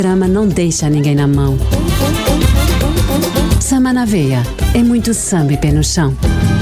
Drama não deixa ninguém na mão. Samba na veia é muito samba e pé no chão.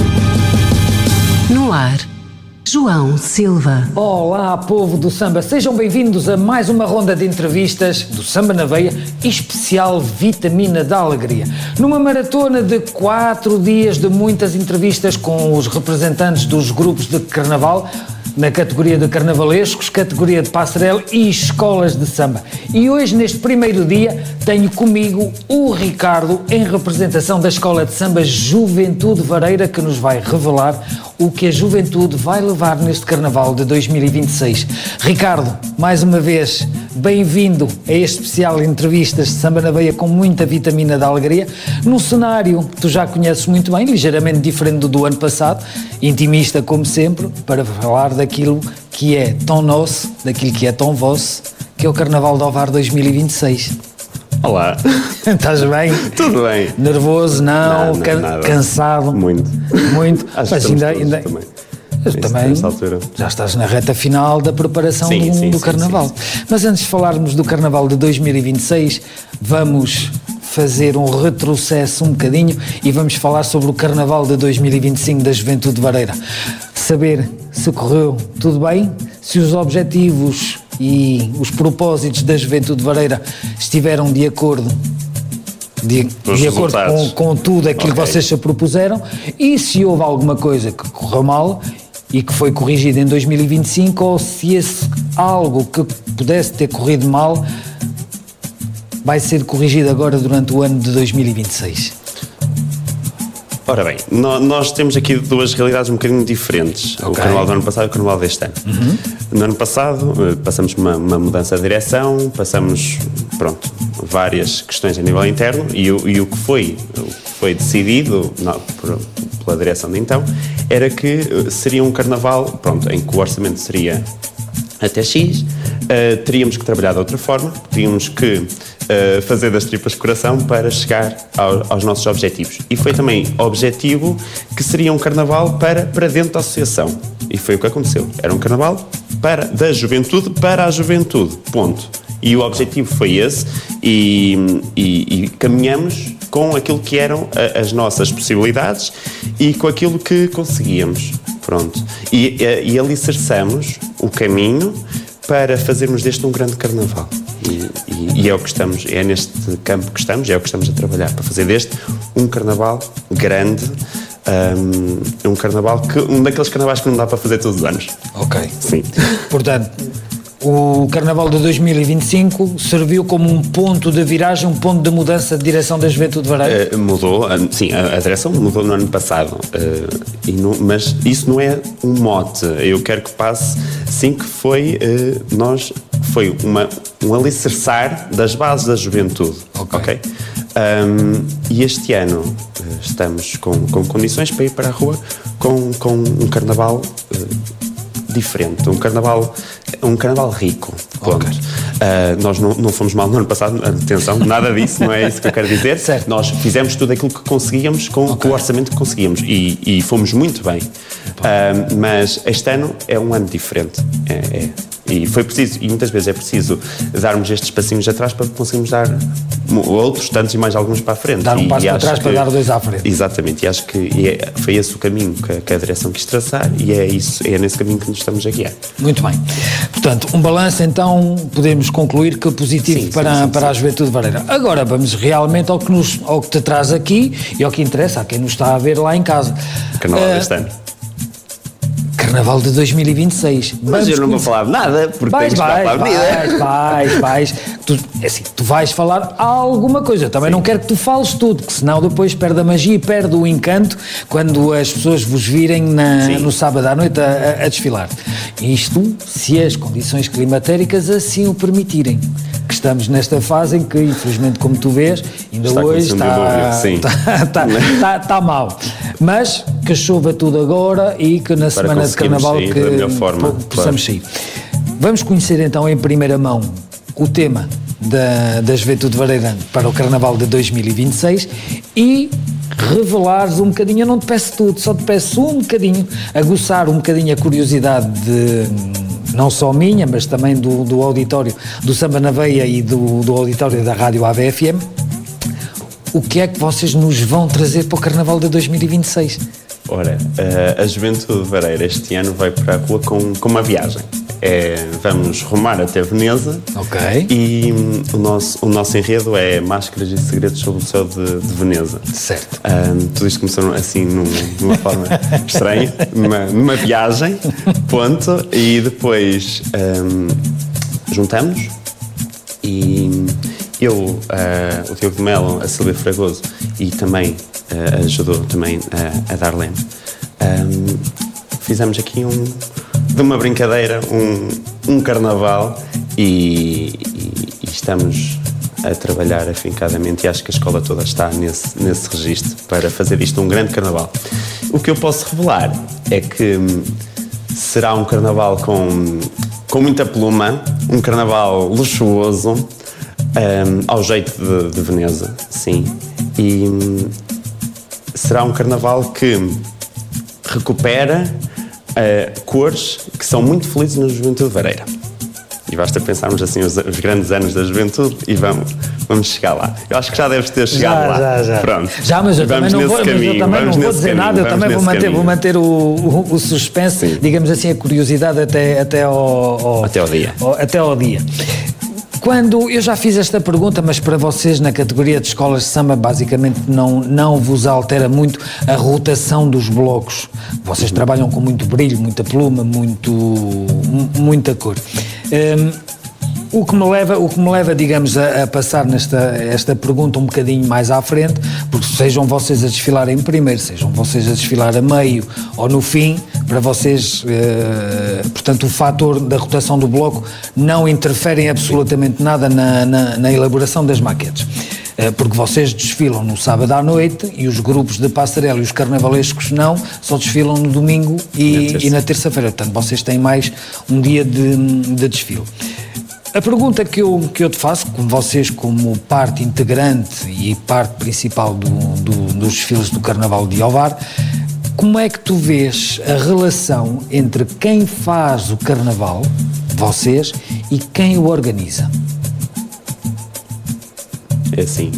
No ar, João Silva. Olá, povo do samba, sejam bem-vindos a mais uma ronda de entrevistas do Samba na Veia, especial Vitamina da Alegria. Numa maratona de 4 dias de muitas entrevistas com os representantes dos grupos de carnaval, na categoria de carnavalescos, categoria de passarela e escolas de samba. E hoje, neste primeiro dia, tenho comigo o Ricardo, em representação da Escola de Samba Juventude Vareira, que nos vai revelar o que a juventude vai levar neste Carnaval de 2026. Ricardo, mais uma vez, bem-vindo a este especial entrevistas de Samba na Veia com muita vitamina da alegria, num cenário que tu já conheces muito bem, ligeiramente diferente do ano passado, intimista como sempre, para falar daquilo que é tão nosso, daquilo que é tão vosso, que é o Carnaval de Ovar 2026. Olá. Estás bem? Tudo bem. Nervoso? Não. Nada. Cansado? Muito. Mas ainda também. Também já estás na reta final da preparação do Carnaval. Sim. Mas antes de falarmos do Carnaval de 2026, vamos fazer um retrocesso um bocadinho e vamos falar sobre o Carnaval de 2025 da Juventude Vareira. Saber se correu tudo bem, se os objetivos e os propósitos da Juventude Vareira estiveram de acordo com tudo aquilo que vocês se propuseram, e se houve alguma coisa que correu mal e que foi corrigida em 2025, ou se algo que pudesse ter corrido mal vai ser corrigido agora durante o ano de 2026. Ora bem, nós temos aqui duas realidades um bocadinho diferentes. Okay. O Carnaval do ano passado e o Carnaval deste ano. Uhum. No ano passado passamos uma mudança de direção, passamos, várias questões a nível interno e o que foi decidido pela direção de então era que seria um Carnaval, em que o orçamento seria até X, teríamos que trabalhar de outra forma, tínhamos que fazer das tripas coração para chegar aos nossos objetivos. E foi também objetivo que seria um Carnaval para dentro da associação. E foi o que aconteceu. Era um Carnaval da juventude para a juventude. Ponto. E o objetivo foi esse e caminhamos com aquilo que eram as nossas possibilidades e com aquilo que conseguíamos. Pronto. E alicerçamos o caminho para fazermos deste um grande Carnaval. E é o que estamos, é neste campo que estamos, é o que estamos a trabalhar, para fazer deste um Carnaval grande, um Carnaval um daqueles Carnavais que não dá para fazer todos os anos. Ok. Sim. Portanto, o Carnaval de 2025 serviu como um ponto de viragem, um ponto de mudança de direção da Juventude Vareira? Mudou, sim, a direção mudou no ano passado, mas isso não é um mote. Eu quero que passe, sim, que foi um alicerçar das bases da juventude. Ok? E este ano estamos com condições para ir para a rua com um Carnaval diferente, um carnaval rico. Okay. Nós não fomos mal no ano passado, atenção, nada disso, não é isso que eu quero dizer. Certo. Nós fizemos tudo aquilo que conseguíamos com o orçamento que conseguíamos e fomos muito bem. Mas este ano é um ano diferente. E foi preciso, e muitas vezes é preciso darmos estes passinhos atrás para conseguirmos dar outros tantos e mais alguns para a frente. Dar um passo para trás para dar dois à frente. Exatamente, e acho que foi esse o caminho que a direção quis traçar e é nesse caminho que nos estamos a guiar. Muito bem. Portanto, um balanço então, podemos concluir que positivo para a Juventude Vareira. Agora vamos realmente ao que te traz aqui e ao que interessa a quem nos está a ver lá em casa. Carnaval deste ano. Carnaval de 2026. Mas eu não vou falar de nada, porque tens que estar para a avenida. Vais. Tu vais falar alguma coisa. Eu também não quero que tu fales tudo, que senão depois perde a magia e perde o encanto quando as pessoas vos virem no sábado à noite a desfilar. Isto, se as condições climatéricas assim o permitirem. Que estamos nesta fase em que, infelizmente, como tu vês, ainda hoje está mal. Mas que chova tudo agora e que na semana de Carnaval possamos sair. Vamos conhecer então em primeira mão o tema da Juventude Vareira para o Carnaval de 2026 e revelares um bocadinho. Eu não te peço tudo, só te peço um bocadinho, aguçar um bocadinho a curiosidade não só minha, mas também do auditório do Samba na Veia e do auditório da Rádio AVFM. O que é que vocês nos vão trazer para o Carnaval de 2026? Ora, a Juventude Vareira este ano vai para a rua com uma viagem. Vamos rumar até Veneza. Ok. E o nosso enredo é Máscaras e Segredos sobre o Céu de Veneza. Certo. Tudo isto começou assim numa forma estranha, numa viagem, ponto, e depois juntamos e eu, o Diogo de Melo, a Silvia Fragoso e também ajudou também a Darlene, fizemos aqui de uma brincadeira um carnaval e estamos a trabalhar afincadamente, e acho que a escola toda está nesse registro para fazer isto um grande carnaval. O que eu posso revelar é que será um carnaval com muita pluma, um carnaval luxuoso, ao jeito de Veneza, sim, e será um carnaval que recupera cores que são muito felizes na Juventude Vareira. E basta pensarmos assim os grandes anos da juventude e vamos chegar lá. Eu acho que já deves ter chegado lá. Já. Pronto. Já, mas eu também não vou dizer nada, eu também vou manter o suspense, sim, digamos assim, a curiosidade até ao dia. Quando eu já fiz esta pergunta, mas para vocês na categoria de escolas de samba basicamente não vos altera muito a rotação dos blocos. Vocês trabalham com muito brilho, muita pluma, muita cor. O que me leva, digamos, a passar esta pergunta um bocadinho mais à frente, porque sejam vocês a desfilarem primeiro, sejam vocês a desfilar a meio ou no fim, para vocês, portanto, o fator da rotação do bloco não interfere em absolutamente nada na elaboração das maquetes. Porque vocês desfilam no sábado à noite e os grupos de passarela e os carnavalescos só desfilam no domingo e na terça-feira. Portanto, vocês têm mais um dia de desfile. A pergunta que eu te faço, com vocês como parte integrante e parte principal dos desfiles do Carnaval de Ovar, como é que tu vês a relação entre quem faz o Carnaval, vocês, e quem o organiza? É assim,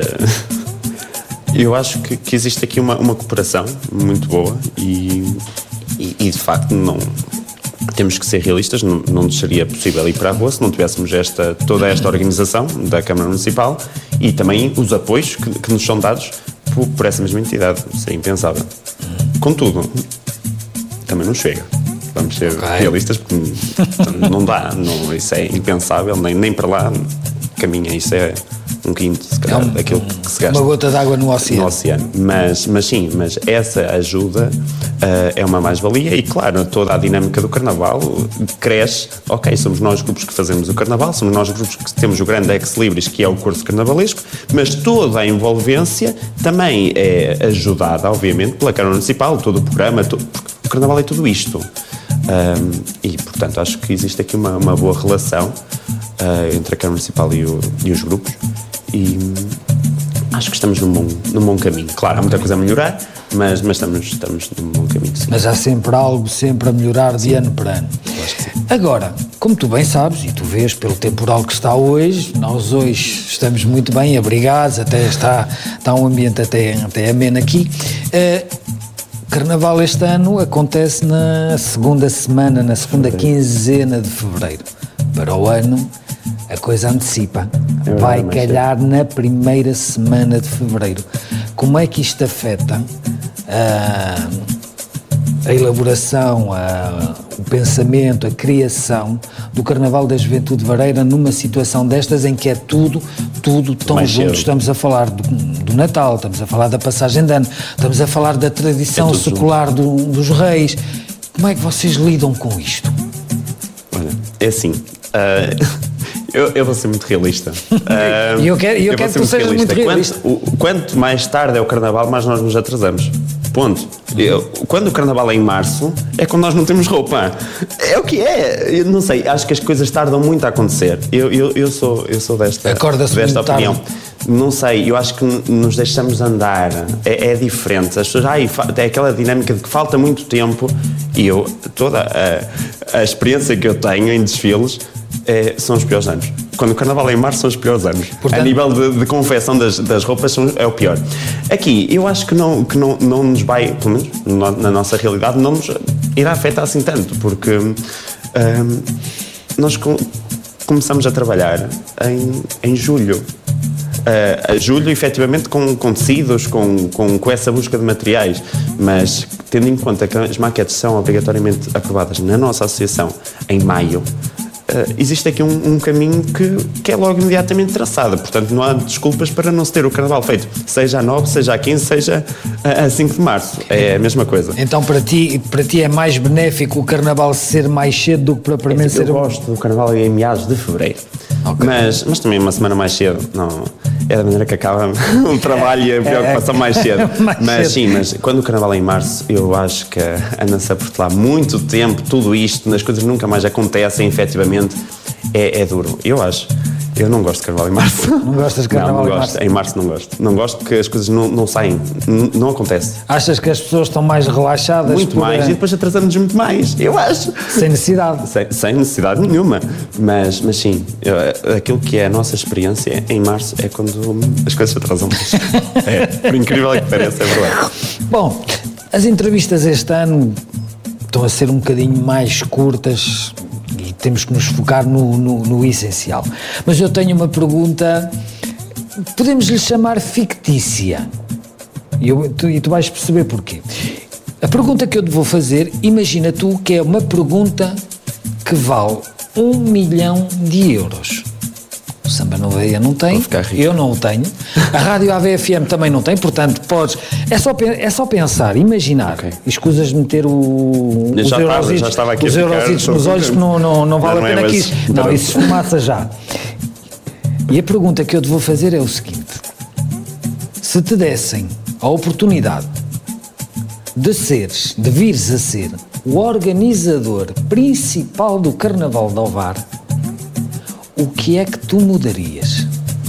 eu acho que existe aqui uma cooperação muito boa e de facto temos que ser realistas, não seria possível ir para a rua se não tivéssemos toda esta organização da Câmara Municipal e também os apoios que nos são dados por essa mesma entidade. Isso é impensável. Contudo, também não chega. Vamos ser realistas, porque não dá, isso é impensável, nem para lá caminha, isso é um quinto, se calhar, daquilo que se gasta. Uma gota de água no oceano. Mas essa ajuda é uma mais-valia e, claro, toda a dinâmica do Carnaval cresce. Ok, somos nós grupos que fazemos o Carnaval, somos nós grupos que temos o grande ex-libris, que é o curso carnavalesco, mas toda a envolvência também é ajudada, obviamente, pela Câmara Municipal, todo o programa, porque o Carnaval é tudo isto. E, portanto, acho que existe aqui uma boa relação entre a Câmara Municipal e os grupos e acho que estamos num bom caminho. Claro, há muita coisa a melhorar, mas estamos num bom caminho. Sim. Mas há sempre algo a melhorar de ano para ano. Acho que sim. Agora, como tu bem sabes, e tu vês pelo temporal que está hoje, nós hoje estamos muito bem abrigados, até está um ambiente até ameno aqui. Carnaval este ano acontece na segunda semana, na segunda quinzena de fevereiro. Para o ano, a coisa antecipa. Vai calhar na primeira semana de fevereiro. Como é que isto afeta a elaboração, o pensamento, a criação do Carnaval da Juventude Vareira numa situação destas em que é tudo tão mais junto? Estamos a falar do Natal, estamos a falar da passagem de ano, estamos a falar da tradição secular dos reis. Como é que vocês lidam com isto? Olha, é assim... Eu vou ser muito realista. Eu quero que tu sejas muito realista. Quanto mais tarde é o Carnaval, mais nós nos atrasamos. Ponto. Quando o carnaval é em março, é quando nós não temos roupa. É o que é. Eu não sei, acho que as coisas tardam muito a acontecer. Eu sou desta opinião. Não sei, eu acho que nos deixamos andar. É diferente. As pessoas, é aquela dinâmica de que falta muito tempo, e toda a experiência que eu tenho em desfiles são os piores anos. Quando o carnaval é em março, são os piores anos. Portanto, a nível de confecção das roupas é o pior. Aqui, eu acho que não nos vai, pelo menos na nossa realidade, não nos irá afetar assim tanto, porque nós começamos a trabalhar em julho. Julho, efetivamente, com tecidos, com essa busca de materiais, mas tendo em conta que as maquetes são obrigatoriamente aprovadas na nossa associação em maio, existe aqui um caminho que é logo imediatamente traçado. Portanto, não há desculpas para não se ter o carnaval feito, seja a 9, seja a 15, seja a 5 de março. É a mesma coisa. Então, para ti é mais benéfico o carnaval ser mais cedo do que propriamente ser... Eu gosto do carnaval em meados de fevereiro. Okay. Mas também uma semana mais cedo, não... É da maneira que acaba o trabalho e a preocupação mais cedo. Mas quando o carnaval é em março, eu acho que anda-se a portelar muito tempo, tudo isto, as coisas nunca mais acontecem, efetivamente, é duro. Eu acho. Eu não gosto de carnaval em março. Não gostas de carnaval em março? Em março não gosto. Não gosto porque as coisas não saem. Não acontece. Achas que as pessoas estão mais relaxadas? Muito mais. E depois atrasamos muito mais. Eu acho. Sem necessidade. Sem necessidade nenhuma. Mas sim, aquilo que é a nossa experiência em março é quando as coisas se atrasam mais. Por incrível que pareça, é verdade. Bom, as entrevistas este ano estão a ser um bocadinho mais curtas. E temos que nos focar no essencial. Mas eu tenho uma pergunta, podemos lhe chamar fictícia, e tu vais perceber porquê. A pergunta que eu te vou fazer, imagina tu que é uma pergunta que vale 1 milhão de euros. O Samba na Veia não tem, eu não o tenho, a Rádio AVFM também não tem, portanto podes, é só pensar, imaginar, escusas de meter os eurositos nos olhos, que não vale a pena aqui, não, isso esfumaça já. E a pergunta que eu te vou fazer é o seguinte: se te dessem a oportunidade de vires a ser o organizador principal do Carnaval de Ovar, o que é que tu mudarias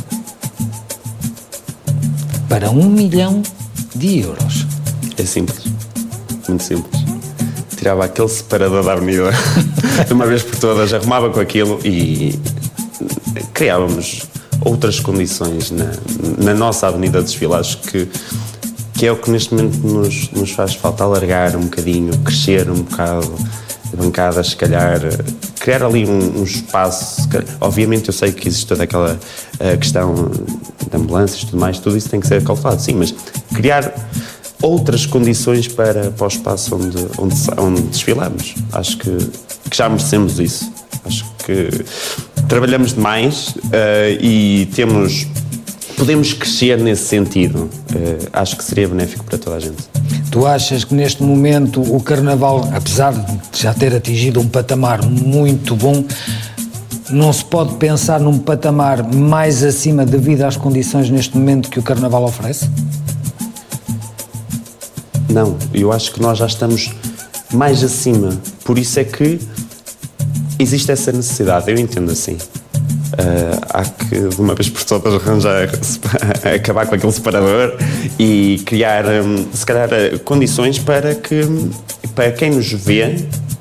para 1 milhão de euros? É simples, muito simples. Tirava aquele separador da avenida de uma vez por todas, arrumava com aquilo e criávamos outras condições na nossa avenida de desfile. Acho que é o que neste momento nos faz falta, alargar um bocadinho, crescer um bocado bancadas, se calhar, criar ali um espaço. Obviamente eu sei que existe toda aquela questão de ambulâncias e tudo mais, tudo isso tem que ser calculado, sim, mas criar outras condições para o espaço onde desfilamos. Acho que já merecemos isso. Acho que trabalhamos demais e podemos crescer nesse sentido. Acho que seria benéfico para toda a gente. Tu achas que neste momento o Carnaval, apesar de já ter atingido um patamar muito bom, não se pode pensar num patamar mais acima devido às condições neste momento que o Carnaval oferece? Não, eu acho que nós já estamos mais acima. Por isso é que existe essa necessidade, eu entendo assim. Há que, de uma vez por todas, acabar com aquele separador e criar, se calhar, condições para quem nos vê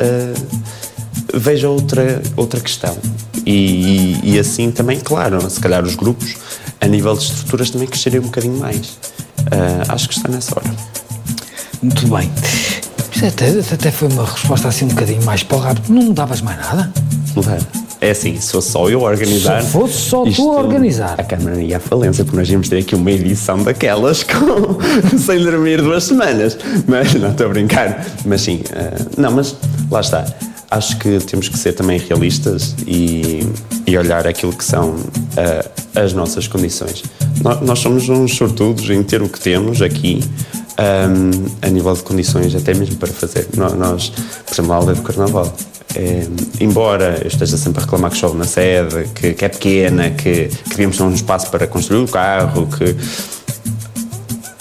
veja outra questão. E assim também, claro, se calhar os grupos, a nível de estruturas, também cresceriam um bocadinho mais. Acho que está nessa hora. Muito bem. Até foi uma resposta assim um bocadinho mais porrada. Não mudavas mais nada? Mudar. É assim, se fosse só eu a organizar... Se fosse só tu a organizar. A Câmara ia à falência, porque nós íamos ter aqui uma edição daquelas sem dormir 2 semanas. Mas, não, estou a brincar. Mas sim, mas lá está. Acho que temos que ser também realistas e olhar aquilo que são as nossas condições. Nós somos uns sortudos em ter o que temos aqui, a nível de condições, até mesmo para fazer. Nós, por exemplo, a Aldeia do Carnaval, embora eu esteja sempre a reclamar que chove na sede, que é pequena, que devíamos ter um espaço para construir o carro,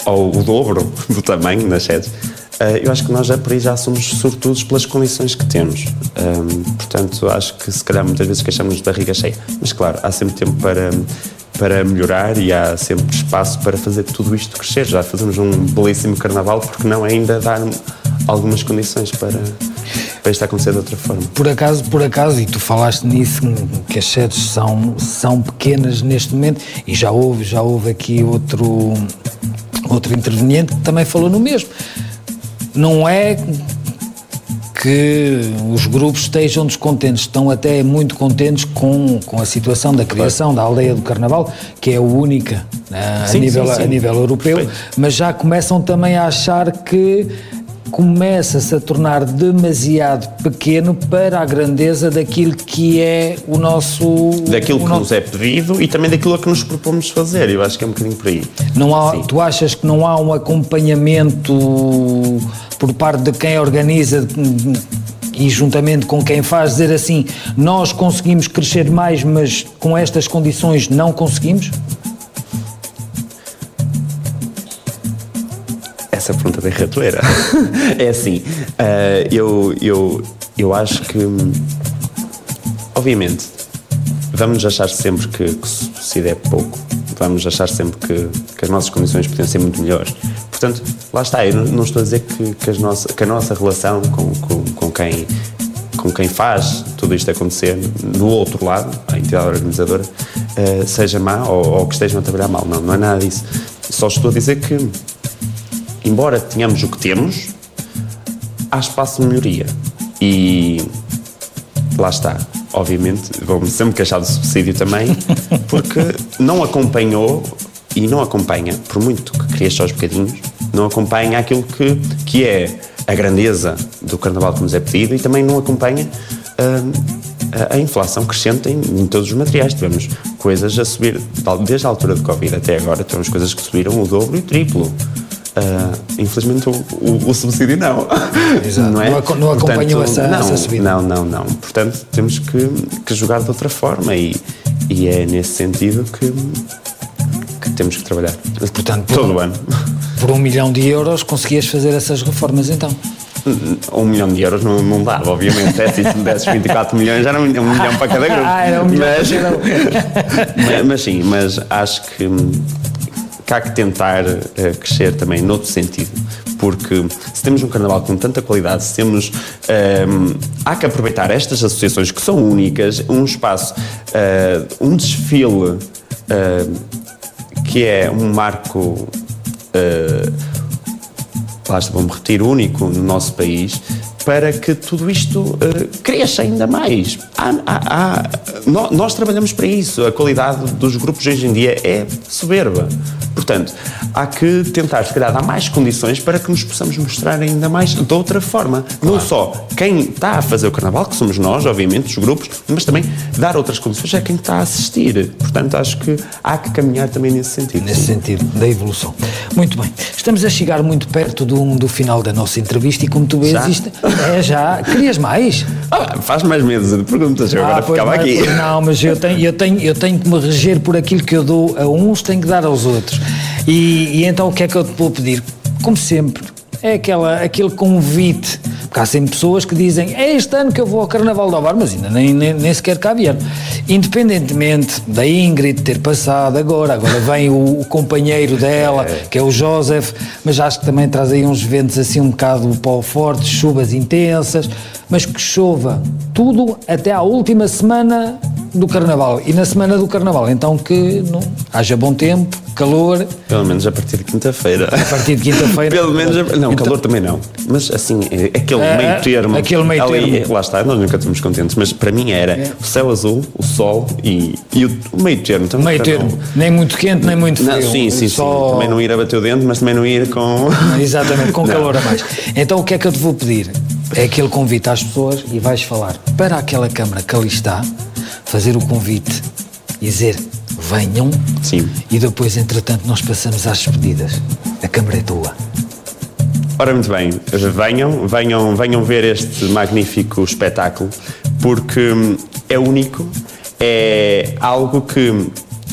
ou o dobro do tamanho das sedes, eu acho que nós por aí já somos sortudos pelas condições que temos. Portanto, acho que se calhar muitas vezes queixamos de barriga cheia. Mas claro, há sempre tempo para melhorar e há sempre espaço para fazer tudo isto crescer. Já fazemos um belíssimo carnaval, porque não ainda dar algumas condições para isto acontecer de outra forma. Por acaso, e tu falaste nisso, que as sedes são pequenas neste momento, e já houve aqui outro interveniente que também falou no mesmo. Não é que os grupos estejam descontentes, estão até muito contentes com a situação da criação da aldeia do Carnaval, que é a única a nível europeu. Perfeito. Mas já começam também a achar que começa-se a tornar demasiado pequeno para a grandeza daquilo que é o nosso... Daquilo que nos é pedido e também daquilo a que nos propomos fazer. Eu acho que é um bocadinho por aí. Tu achas que não há um acompanhamento por parte de quem organiza e juntamente com quem faz, dizer assim, nós conseguimos crescer mais, mas com estas condições não conseguimos? Essa pergunta tem ratoeira. É assim, eu acho que, obviamente, vamos achar sempre que o suicídio é pouco, vamos achar sempre que as nossas condições podiam ser muito melhores. Portanto, lá está, eu não estou a dizer que a nossa relação com quem faz tudo isto acontecer, do outro lado, a entidade organizadora, seja má ou que estejam a trabalhar mal. Não é nada disso. Só estou a dizer que, embora tenhamos o que temos, há espaço de melhoria. E lá está. Obviamente, vou-me sempre queixar do subsídio também, porque não acompanhou e não acompanha, por muito que cresça aos bocadinhos, não acompanha aquilo que é a grandeza do Carnaval que nos é pedido e também não acompanha a inflação crescente em todos os materiais. Tivemos coisas a subir, desde a altura do Covid até agora, tivemos coisas que subiram o dobro e o triplo. Infelizmente o subsídio não. Exato. Não é? Não acompanhou essa subida. Não. Portanto, temos que jogar de outra forma e é nesse sentido que temos que trabalhar. Portanto, todo o ano. Por 1 milhão de euros conseguias fazer essas reformas então? 1 milhão de euros não dava, obviamente. Se me desses 24 milhões já era 1 milhão para cada grupo. Era 1 milhão mas sim, mas acho que há que tentar crescer também noutro sentido, porque se temos um carnaval com tanta qualidade, se temos, há que aproveitar estas associações que são únicas, um espaço, um desfile que é um marco, vou-me repetir, único no nosso país, para que tudo isto cresça ainda mais. Nós trabalhamos para isso. A qualidade dos grupos hoje em dia é soberba. Portanto, há que tentar, se calhar, dar mais condições para que nos possamos mostrar ainda mais de outra forma. Claro. Não só quem está a fazer o Carnaval, que somos nós, obviamente, os grupos, mas também dar outras condições a quem está a assistir. Portanto, acho que há que caminhar também nesse sentido. Nesse sentido, da evolução. Muito bem. Estamos a chegar muito perto do final da nossa entrevista e, como tu vês, isto já. Querias mais? Faz mais medo de perguntas, eu agora ficava aqui. Não, mas eu tenho que me reger por aquilo que eu dou a uns, tenho que dar aos outros. E então o que é que eu te vou pedir? Como sempre, é aquele convite, porque há sempre pessoas que dizem é este ano que eu vou ao Carnaval de Ovar, mas ainda nem sequer cá vieram. Independentemente da Ingrid ter passado agora vem o companheiro dela, que é o Joseph, mas acho que também traz aí uns ventos assim um bocado pó forte, chuvas intensas, mas que chova tudo até à última semana do Carnaval. E na semana do Carnaval, então que haja bom tempo, calor. Pelo menos a partir de quinta-feira. A partir de quinta-feira. Pelo menos. Não, então, calor também não. Mas assim, aquele meio termo. Aquele meio termo. Lá está, nós nunca estamos contentes, mas para mim era o céu azul, o sol e o meio termo. Então, meio termo. Nem muito quente, nem muito frio. Sim. Também não ir a bater o dente, mas também não ir com. Exatamente, com calor a mais. Então o que é que eu te vou pedir? É aquele convite às pessoas e vais falar para aquela câmara que ali está, fazer o convite e dizer venham. Sim. E depois, entretanto, nós passamos às despedidas. A câmara é tua. Ora, muito bem, venham ver este magnífico espetáculo, porque é único, é algo que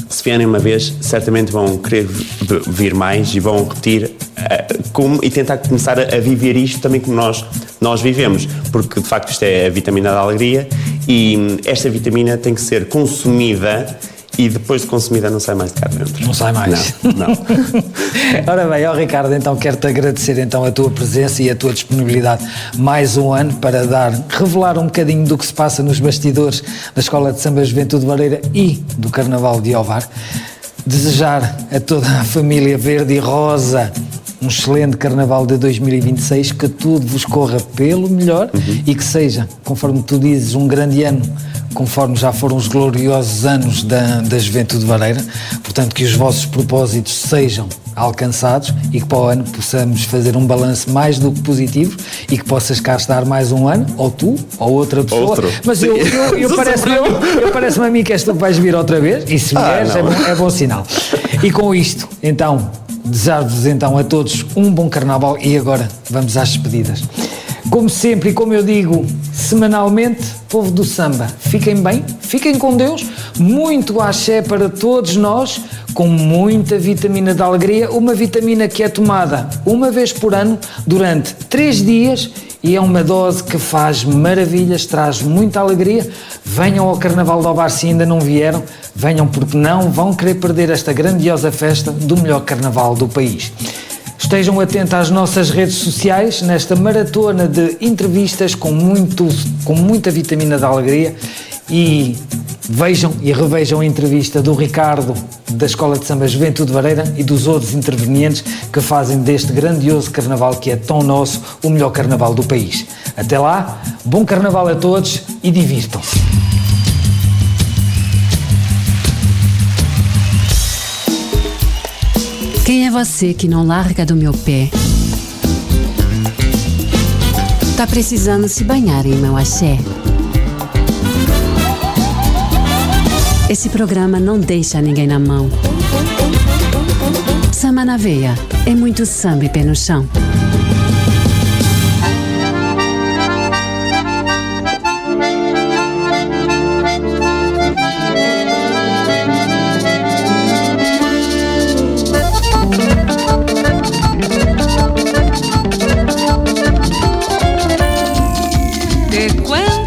se vierem uma vez, certamente vão querer vir mais e vão repetir e tentar começar a viver isto também como nós vivemos, porque de facto isto é a vitamina da alegria e esta vitamina tem que ser consumida e depois de consumida não sai mais de cá dentro. Não sai mais? Não. Ora bem, Ricardo, então quero-te agradecer então a tua presença e a tua disponibilidade mais um ano para revelar um bocadinho do que se passa nos bastidores da Escola de Samba Juventude Vareira e do Carnaval de Ovar. Desejar a toda a família verde e rosa um excelente Carnaval de 2026, que tudo vos corra pelo melhor e que seja, conforme tu dizes, um grande ano, conforme já foram os gloriosos anos da Juventude Vareira. Portanto, que os vossos propósitos sejam alcançados e que para o ano possamos fazer um balanço mais do que positivo e que possas cá estar mais um ano, ou tu, ou outra pessoa. Mas parece-me a mim que és tu que vais vir outra vez, e se vieres é bom sinal. E com isto, então, desejar-vos então a todos um bom Carnaval e agora vamos às despedidas. Como sempre e como eu digo semanalmente, povo do samba, fiquem bem, fiquem com Deus, muito axé para todos nós, com muita vitamina da alegria, uma vitamina que é tomada uma vez por ano durante 3 dias e é uma dose que faz maravilhas, traz muita alegria. Venham ao Carnaval de Ovar se ainda não vieram, venham porque não vão querer perder esta grandiosa festa do melhor Carnaval do país. Estejam atentos às nossas redes sociais nesta maratona de entrevistas com muita vitamina da alegria e vejam e revejam a entrevista do Ricardo da Escola de Samba Juventude Vareira e dos outros intervenientes que fazem deste grandioso Carnaval que é tão nosso, o melhor Carnaval do país. Até lá, bom Carnaval a todos e divirtam-se. Quem é você que não larga do meu pé? Tá precisando se banhar em meu axé? Esse programa não deixa ninguém na mão. Samba na veia, é muito samba e pé no chão.